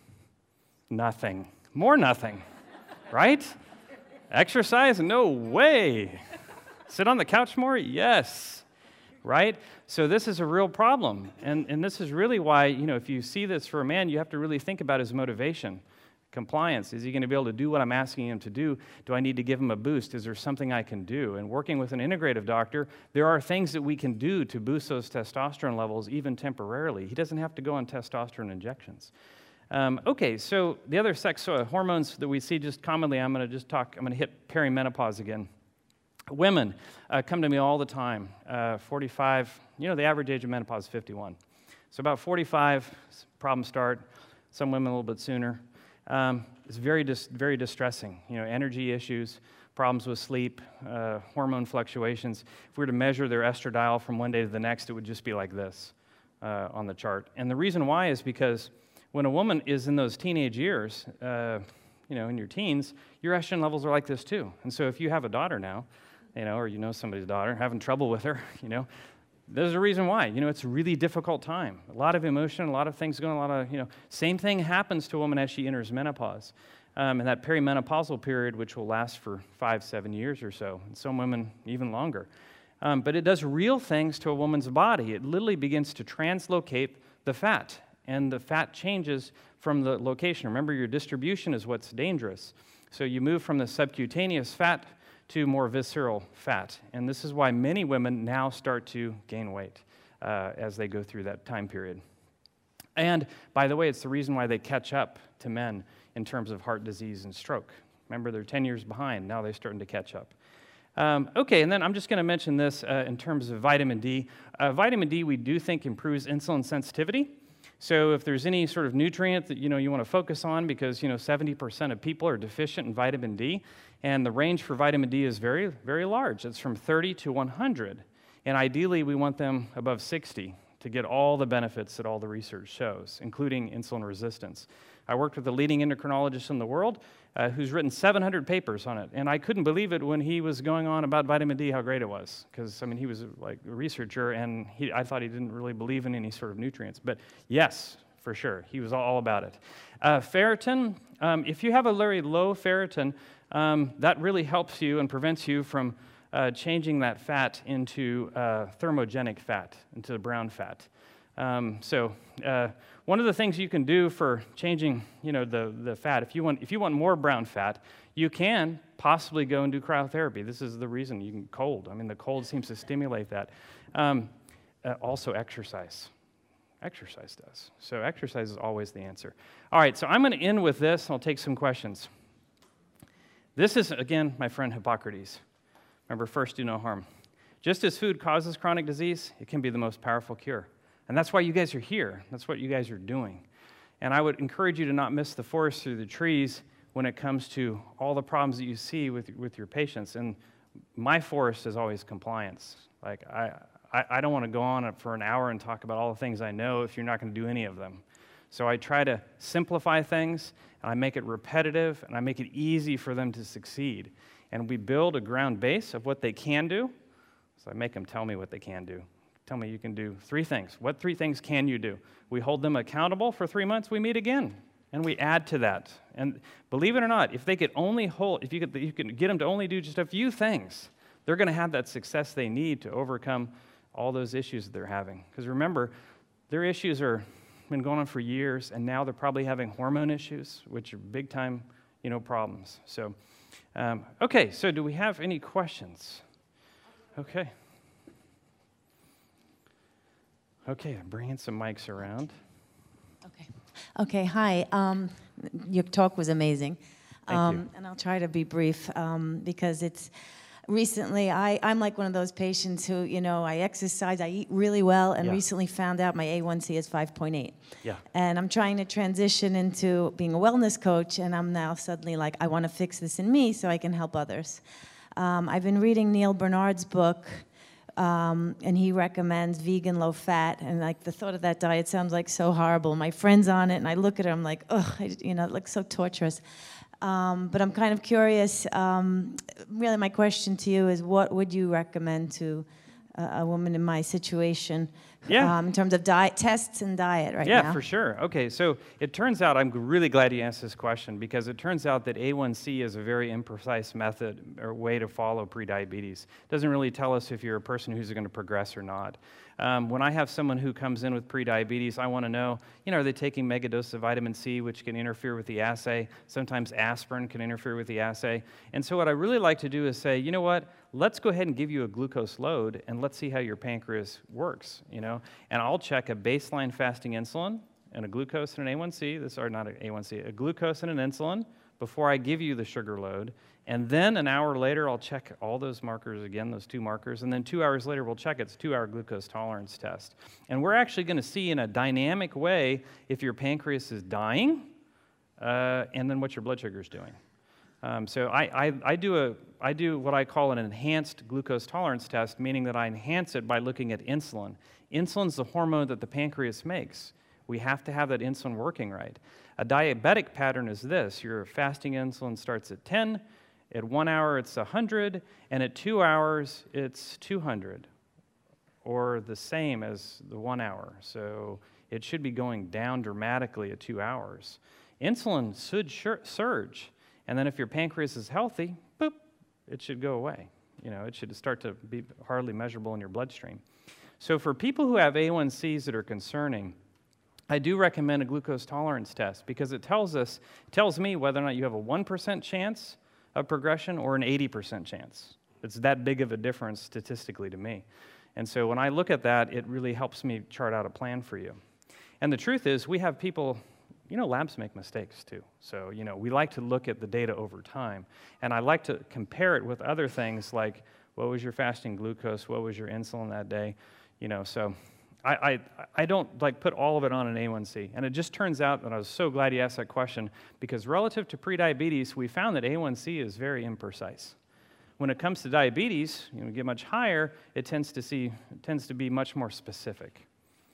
Nothing. More nothing, right? Exercise? No way. Sit on the couch more? Yes, right? So this is a real problem, and, and this is really why, you know, if you see this for a man, you have to really think about his motivation. Compliance. Is he going to be able to do what I'm asking him to do? Do I need to give him a boost? Is there something I can do? And working with an integrative doctor, there are things that we can do to boost those testosterone levels, even temporarily. He doesn't have to go on testosterone injections. Um, okay, so the other sex uh, hormones that we see just commonly, I'm going to just talk, I'm going to hit perimenopause again. Women uh, come to me all the time, uh, forty-five, you know, the average age of menopause is fifty-one. So about forty-five, problems start, some women a little bit sooner. Um, it's very, dis very distressing, you know, energy issues, problems with sleep, uh, hormone fluctuations. If we were to measure their estradiol from one day to the next, it would just be like this uh, on the chart. And the reason why is because when a woman is in those teenage years, uh, you know, in your teens, your estrogen levels are like this too. And so if you have a daughter now, you know, or you know somebody's daughter, having trouble with her, you know, there's a reason why. You know, it's a really difficult time. A lot of emotion, a lot of things going, a lot of, you know, same thing happens to a woman as she enters menopause. Um, and that perimenopausal period, which will last for five, seven years or so, and some women even longer. Um, but it does real things to a woman's body. It literally begins to translocate the fat, and the fat changes from the location. Remember, your distribution is what's dangerous. So you move from the subcutaneous fat to more visceral fat. And this is why many women now start to gain weight uh, as they go through that time period. And by the way, it's the reason why they catch up to men in terms of heart disease and stroke. Remember, they're ten years behind. Now they're starting to catch up. Um, okay, and then I'm just going to mention this uh, in terms of vitamin D. Uh, vitamin D, we do think, improves insulin sensitivity. So if there's any sort of nutrient that you know you want to focus on, because you know seventy percent of people are deficient in vitamin D, and the range for vitamin D is very, very large. It's from thirty to one hundred, and ideally we want them above sixty to get all the benefits that all the research shows, including insulin resistance. I worked with a leading endocrinologist in the world uh, who's written seven hundred papers on it, and I couldn't believe it when he was going on about vitamin D, how great it was, because, I mean, he was like a researcher, and he, I thought he didn't really believe in any sort of nutrients, but yes, for sure, he was all about it. Uh, ferritin, um, if you have a very low ferritin, um, that really helps you and prevents you from uh, changing that fat into uh, thermogenic fat, into the brown fat. Um, so uh, one of the things you can do for changing, you know, the, the fat, if you want if you want more brown fat, you can possibly go and do cryotherapy. This is the reason. You can cold. I mean, the cold seems to stimulate that. Um, uh, also, exercise. Exercise does. So exercise is always the answer. All right, so I'm going to end with this, and I'll take some questions. This is, again, my friend Hippocrates. Remember, first do no harm. Just as food causes chronic disease, it can be the most powerful cure. And that's why you guys are here. That's what you guys are doing. And I would encourage you to not miss the forest through the trees when it comes to all the problems that you see with, with your patients. And my forest is always compliance. Like, I, I, I don't want to go on for an hour and talk about all the things I know if you're not going to do any of them. So I try to simplify things, and I make it repetitive, and I make it easy for them to succeed. And we build a ground base of what they can do, so I make them tell me what they can do. Tell me you can do three things. What three things can you do? We hold them accountable for three months, we meet again, and we add to that. And believe it or not, if they could only hold, if you could, you could get them to only do just a few things, they're going to have that success they need to overcome all those issues that they're having. Because remember, their issues are been going on for years, and now they're probably having hormone issues, which are big time, you know, problems. So, um, okay. So, do we have any questions? Okay. Okay, I'm bringing some mics around. Okay. Okay, hi. Um, your talk was amazing. Thank um, you. And I'll try to be brief um, because it's recently, I, I'm like one of those patients who, you know, I exercise, I eat really well, and Yeah. recently found out my A one C is five point eight. Yeah. And I'm trying to transition into being a wellness coach, and I'm now suddenly like, I want to fix this in me so I can help others. Um, I've been reading Neil Bernard's book, Um, and he recommends vegan, low fat, and like the thought of that diet sounds like so horrible. My friend's on it, and I look at her, I'm like, ugh, I, you know, it looks so torturous. Um, but I'm kind of curious. Um, really, my question to you is, what would you recommend to uh, a woman in my situation? Yeah. Um, in terms of diet tests and diet right yeah, now? Yeah, for sure. Okay, so it turns out, I'm really glad you asked this question, because it turns out that A one C is a very imprecise method or way to follow prediabetes. It doesn't really tell us if you're a person who's going to progress or not. Um, when I have someone who comes in with prediabetes, I want to know, you know, are they taking megadoses of vitamin C, which can interfere with the assay? Sometimes aspirin can interfere with the assay. And so what I really like to do is say, you know what, let's go ahead and give you a glucose load, and let's see how your pancreas works, you know? And I'll check a baseline fasting insulin and a glucose and an A one C, this are not an A one C, a glucose and an insulin before I give you the sugar load. And then an hour later, I'll check all those markers again, those two markers, and then two hours later, we'll check its two-hour glucose tolerance test. And we're actually going to see in a dynamic way if your pancreas is dying, uh, and then what your blood sugar is doing. Um, so I, I, I, do a, I do what I call an enhanced glucose tolerance test, meaning that I enhance it by looking at insulin. Insulin's the hormone that the pancreas makes. We have to have that insulin working right. A diabetic pattern is this. Your fasting insulin starts at ten, at one hour it's one hundred, and at two hours it's two hundred, or the same as the one hour. So it should be going down dramatically at two hours. Insulin should surge. And then if your pancreas is healthy, boop, it should go away. You know, it should start to be hardly measurable in your bloodstream. So for people who have A one Cs that are concerning, I do recommend a glucose tolerance test, because it tells us, it tells me whether or not you have a one percent chance of progression or an eighty percent chance. It's that big of a difference statistically to me. And so when I look at that, it really helps me chart out a plan for you. And the truth is, we have people, you know, labs make mistakes too. So, you know, we like to look at the data over time. And I like to compare it with other things like, what was your fasting glucose? What was your insulin that day? You know, so I, I, I don't like put all of it on an A one C. And it just turns out that I was so glad you asked that question, because relative to prediabetes, we found that A one C is very imprecise. When it comes to diabetes, you know, get much higher, it tends to see, it tends to be much more specific.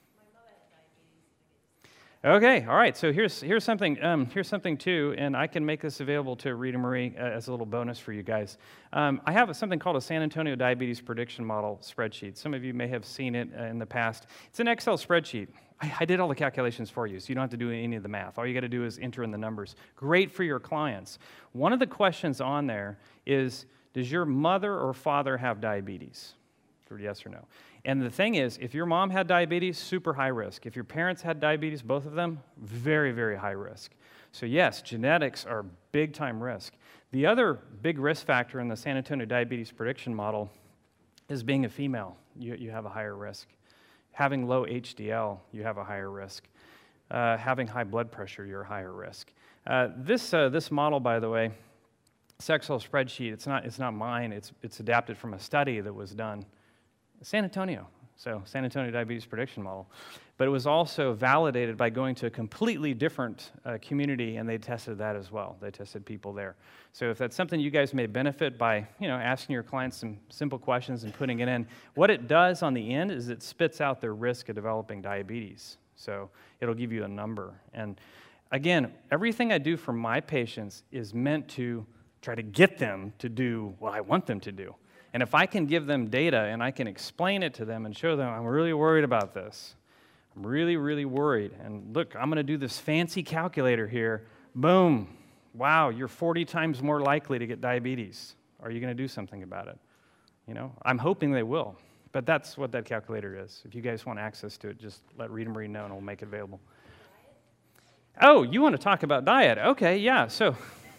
Okay, all right. So here's here's something um, here's something too, and I can make this available to Rita Marie uh, as a little bonus for you guys. Um, I have something called a San Antonio Diabetes Prediction Model spreadsheet. Some of you may have seen it uh, in the past. It's an Excel spreadsheet. I, I did all the calculations for you, so you don't have to do any of the math. All you got to do is enter in the numbers. Great for your clients. One of the questions on there is, does your mother or father have diabetes? Yes or no. And the thing is, if your mom had diabetes, super high risk. If your parents had diabetes, both of them, very, very high risk. So yes, genetics are big time risk. The other big risk factor in the San Antonio Diabetes Prediction Model is being a female. You, you have a higher risk. Having low H D L, you have a higher risk. Uh, having high blood pressure, you're a higher risk. Uh, this, uh, this model, by the way, this Excel spreadsheet, it's not, it's not mine. It's, it's adapted from a study that was done San Antonio, so San Antonio Diabetes Prediction Model. But it was also validated by going to a completely different uh, community, and they tested that as well. They tested people there. So if that's something you guys may benefit by, you know, asking your clients some simple questions and putting it in, what it does on the end is it spits out their risk of developing diabetes. So it'll give you a number. And again, everything I do for my patients is meant to try to get them to do what I want them to do. And if I can give them data and I can explain it to them and show them, I'm really worried about this. I'm really, really worried. And look, I'm going to do this fancy calculator here. Boom. Wow, you're forty times more likely to get diabetes. Are you going to do something about it? You know, I'm hoping they will. But that's what that calculator is. If you guys want access to it, just let Rita Marie know and we'll make it available. Oh, you want to talk about diet? Okay, yeah. So,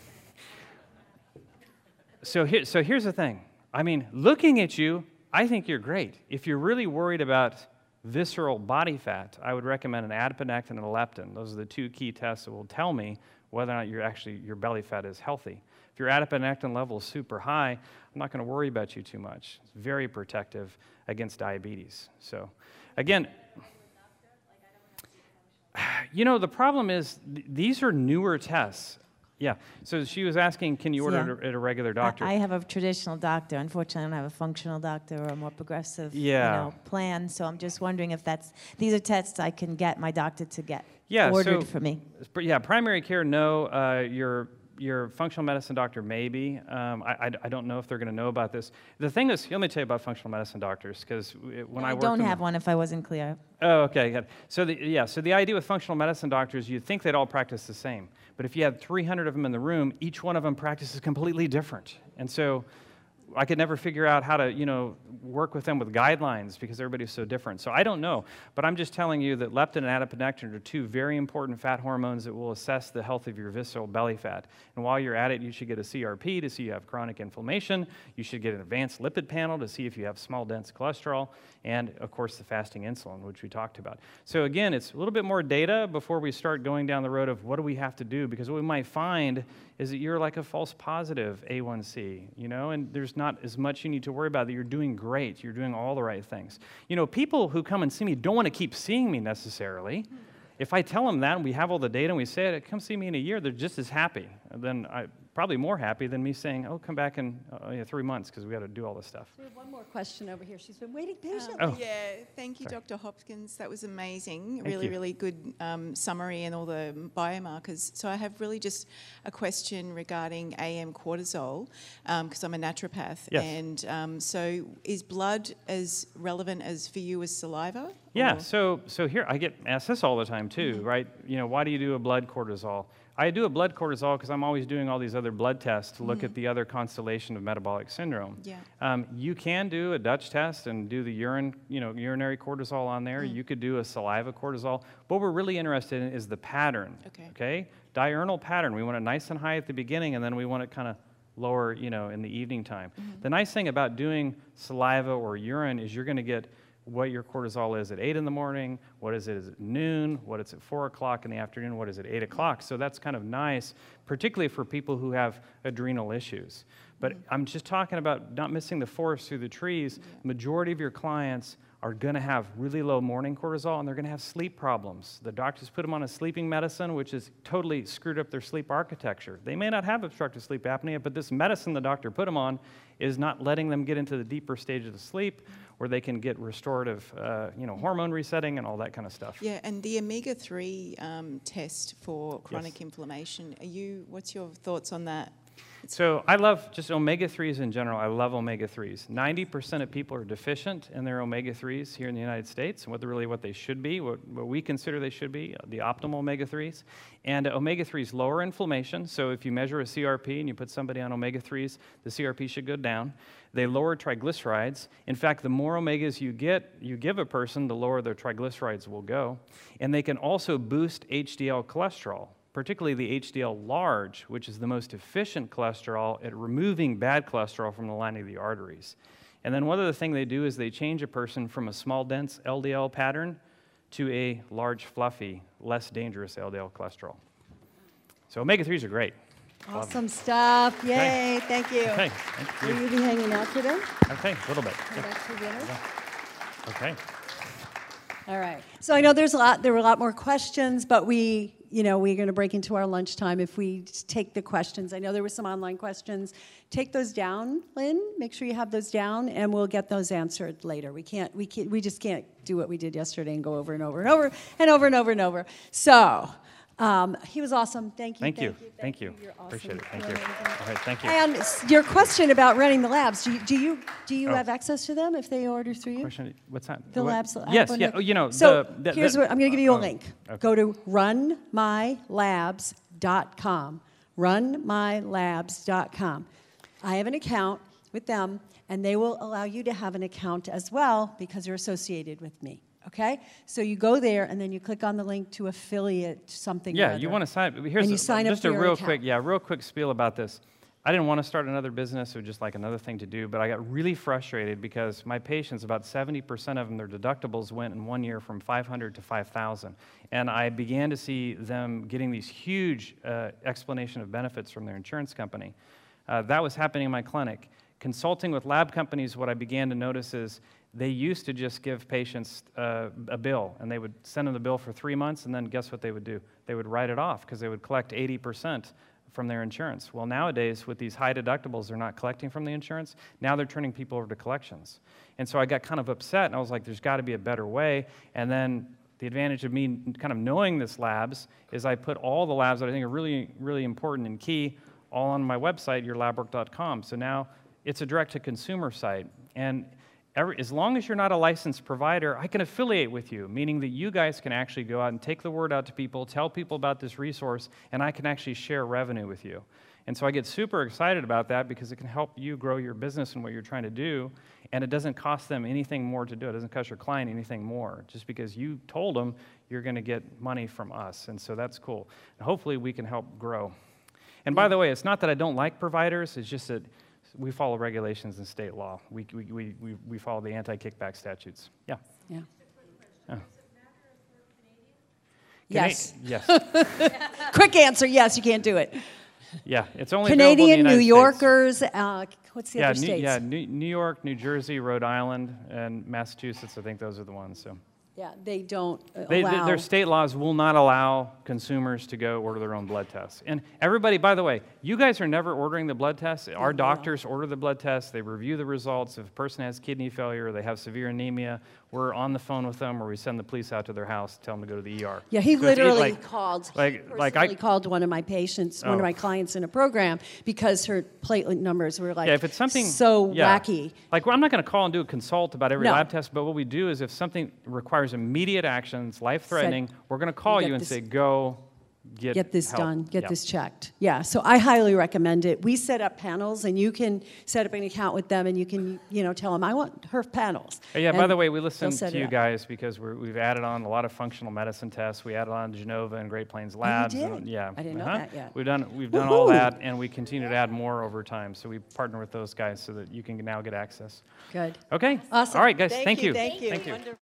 so, here, so here's the thing. I mean, looking at you, I think you're great. If you're really worried about visceral body fat, I would recommend an adiponectin and a leptin. Those are the two key tests that will tell me whether or not you're actually, your belly fat is healthy. If your adiponectin level is super high, I'm not going to worry about you too much. It's very protective against diabetes. So, again, you know, the problem is th these are newer tests. Yeah, so she was asking, can you order yeah. at a regular doctor? I have a traditional doctor. Unfortunately, I don't have a functional doctor or a more progressive yeah. you know, plan, so I'm just wondering if that's, these are tests I can get my doctor to get yeah, ordered so, for me. Yeah, primary care, no. Uh, your, your functional medicine doctor, maybe. Um, I, I, I don't know if they're going to know about this. The thing is, let me tell you about functional medicine doctors, because when I, I I worked don't in have the, one if I wasn't clear. Oh, okay, good. So the, yeah, so the idea with functional medicine doctors, you'd think they'd all practice the same. But if you had three hundred of them in the room, each one of them practices completely different. And so I could never figure out how to, you know, work with them with guidelines because everybody's so different. So I don't know, but I'm just telling you that leptin and adiponectin are two very important fat hormones that will assess the health of your visceral belly fat. And while you're at it, you should get a C R P to see you have chronic inflammation. You should get an advanced lipid panel to see if you have small, dense cholesterol. And, of course, the fasting insulin, which we talked about. So, again, it's a little bit more data before we start going down the road of what do we have to do, because what we might find is that you're like a false positive A one C, you know, and there's not as much you need to worry about, that you're doing great, you're doing all the right things. You know, people who come and see me don't want to keep seeing me necessarily. If I tell them that and we have all the data and we say it, come see me in a year, they're just as happy. Then I probably more happy than me saying, oh, come back in uh, yeah, three months because we got to do all this stuff. So we have one more question over here. She's been waiting patiently. Oh. Yeah, thank you, Sorry. Doctor Hopkins. That was amazing. Thank really, you. really good um, summary and all the biomarkers. So I have really just a question regarding A M cortisol, because um, I'm a naturopath. Yes. And um, so is blood as relevant as for you as saliva? Yeah, Or- so so here, I get asked this all the time too, Mm-hmm. right? You know, why do you do a blood cortisol? I do a blood cortisol because I'm always doing all these other blood tests to look Mm-hmm. at the other constellation of metabolic syndrome. Yeah. Um, you can do a Dutch test and do the urine, you know, urinary cortisol on there. Mm. You could do a saliva cortisol. What we're really interested in is the pattern. Okay. Okay? Diurnal pattern. We want it nice and high at the beginning, and then we want it kind of lower, you know, in the evening time. Mm-hmm. The nice thing about doing saliva or urine is you're going to get what your cortisol is at eight in the morning, what is it at noon, what is it at four o'clock in the afternoon, what is it at eight o'clock. So that's kind of nice, particularly for people who have adrenal issues. But mm-hmm. I'm just talking about not missing the forest through the trees. Yeah. Majority of your clients are going to have really low morning cortisol, and they're going to have sleep problems. The doctors put them on a sleeping medicine, which has totally screwed up their sleep architecture. They may not have obstructive sleep apnea, but this medicine the doctor put them on is not letting them get into the deeper stages of sleep, where they can get restorative, uh, you know, hormone resetting and all that kind of stuff. Yeah, and the omega three um, test for chronic yes. inflammation, are you, what's your thoughts on that? So I love just omega threes in general. I love omega threes. ninety percent of people are deficient in their omega threes here in the United States, and what they're really what they should be, what, what we consider they should be, the optimal omega threes. And uh, omega threes lower inflammation, so if you measure a C R P and you put somebody on omega threes, the C R P should go down. They lower triglycerides. In fact, the more omegas you get, you give a person, the lower their triglycerides will go. And they can also boost H D L cholesterol, particularly the H D L large, which is the most efficient cholesterol at removing bad cholesterol from the lining of the arteries. And then one other thing they do is they change a person from a small, dense L D L pattern to a large, fluffy, less dangerous L D L cholesterol. So omega threes are great. Awesome stuff. Yay. Okay. Thank you. Okay. Thank you. Will you be hanging out today? Okay, a little bit. Go back to dinner? Yeah. Okay. All right. So I know there's a lot. There were a lot more questions, but we, you know, we're going to break into our lunchtime if we just take the questions. I know there were some online questions. Take those down, Lynn. Make sure you have those down, and we'll get those answered later. We can't. We can't. We just can't do what we did yesterday and go over and over and over and over and over and over. So. Um, he was awesome. Thank you. Thank you. Thank you. Thank you. You're awesome. Appreciate it. Thank You're you. amazing. All right. Thank you. And your question about renting the labs, do you do you, do you Oh. have access to them if they order through you? Question, what's that? The What? labs. I Yes. wanna- Yeah. Oh, you know. So the, the, here's the, what I'm going to give you a oh, link. okay. Go to run my labs dot com. run my labs dot com. I have an account with them, and they will allow you to have an account as well because you're associated with me. Okay? So you go there, and then you click on the link to affiliate something. Yeah, or you other. want to sign. Here's And you a, sign up just for a your real account. quick, yeah, real quick spiel about this. I didn't want to start another business. It was just like another thing to do, but I got really frustrated because my patients, about seventy percent of them, their deductibles went in one year from five hundred to five thousand. And I began to see them getting these huge uh, explanation of benefits from their insurance company. Uh, that was happening in my clinic. Consulting with lab companies, what I began to notice is they used to just give patients uh, a bill, and they would send them the bill for three months, and then guess what they would do? They would write it off because they would collect eighty percent from their insurance. Well, nowadays, with these high deductibles, they're not collecting from the insurance. Now they're turning people over to collections. And so I got kind of upset, and I was like, there's got to be a better way. And then the advantage of me kind of knowing this labs is I put all the labs that I think are really, really important and key all on my website, your lab work dot com. So now it's a direct-to-consumer site. And Every, as long as you're not a licensed provider, I can affiliate with you, meaning that you guys can actually go out and take the word out to people, tell people about this resource, and I can actually share revenue with you. And so I get super excited about that because it can help you grow your business and what you're trying to do, and it doesn't cost them anything more to do. It doesn't cost your client anything more, just because you told them you're going to get money from us. And so that's cool. And hopefully we can help grow. And by the way, it's not that I don't like providers, it's just that we follow regulations and state law. We, we, we, we, we follow the anti-kickback statutes. Yeah. Yeah. yeah. Yes. Yes. Quick answer, yes, you can't do it. Yeah, it's only Canadian, available in New the United Yorkers, uh, what's the yeah, other New, states? yeah, New, New York, New Jersey, Rhode Island, and Massachusetts. I think those are the ones. So Yeah, they don't uh, they, allow. their state laws will not allow consumers to go order their own blood tests. And everybody, by the way, you guys are never ordering the blood tests. Our doctors order the blood tests. They review the results. If a person has kidney failure, or they have severe anemia, we're on the phone with them, or we send the police out to their house, tell them to go to the E R. Yeah, he So it's literally like- called. like- he like I- personally called one of my patients, one Oh. of my clients in a program because her platelet numbers were like Yeah, if it's something so yeah. wacky. Like, well, I'm not going to call and do a consult about every No. lab test, but what we do is if something requires immediate actions, life-threatening, we're going to call get you and this- say, go get, get this help. done, get Yeah. this checked. Yeah, so I highly recommend it. We set up panels, and you can set up an account with them, and you can, you know, tell them, I want her panels. Oh, yeah, by And the way, we they'll listen set to it you up. guys because we're, we've added on a lot of functional medicine tests. We added on Genova and Great Plains Labs. did? And, yeah. I didn't know uh-huh. that yet. We've done, we've done all Woohoo! that, and we continue to add more over time. So we partner with those guys so that you can now get access. Good. Okay. Awesome. All right, guys. Thank Thank you, you. thank you. Thank you. Wonderful.